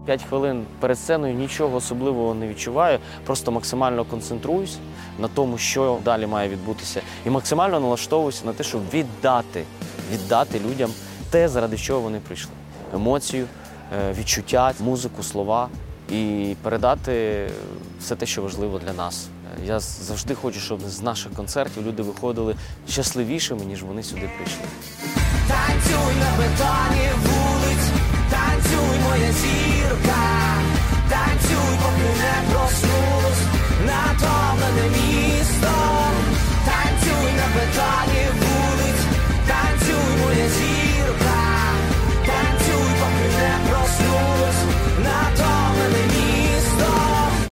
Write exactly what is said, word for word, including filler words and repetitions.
П'ять хвилин перед сценою нічого особливого не відчуваю, просто максимально концентруюсь на тому, що далі має відбутися. І максимально налаштовуюся на те, щоб віддати, віддати людям те, заради чого вони прийшли. Емоцію, відчуття, музику, слова і передати все те, що важливо для нас. Я завжди хочу, щоб з наших концертів люди виходили щасливішими, ніж вони сюди прийшли. Танцюй на бетоні вулиць, танцюй, моя зірка, танцюй, поки не